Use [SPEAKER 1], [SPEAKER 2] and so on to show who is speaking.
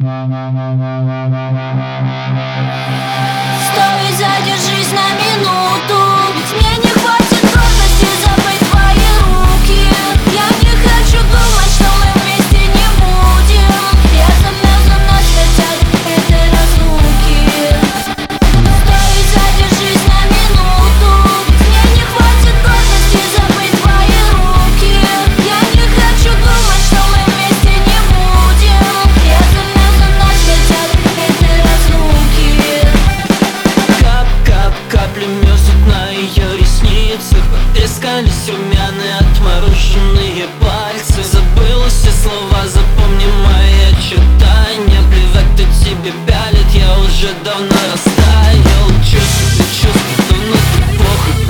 [SPEAKER 1] Стой, задержись на минуту, ведь мне не хватит гордости забыть твои руки. Я не хочу думать, что мы вместе не будем. Я замерзла на цветах этой разлуки. Стой, задержись на минуту, ведь мне не хватит гордости забыть твои руки. Я не хочу думать, что мы вместе не будем. Я замерзла на цветах этой разлуки.
[SPEAKER 2] Кап-кап, капли мерзнут на ее ресницах. Потрескались румяные отмороженные пальцы. Забыла все слова, запомни мои очертания. Плевать, кто тебе пялит, я уже давно растаял. Чувства, внутри плохо.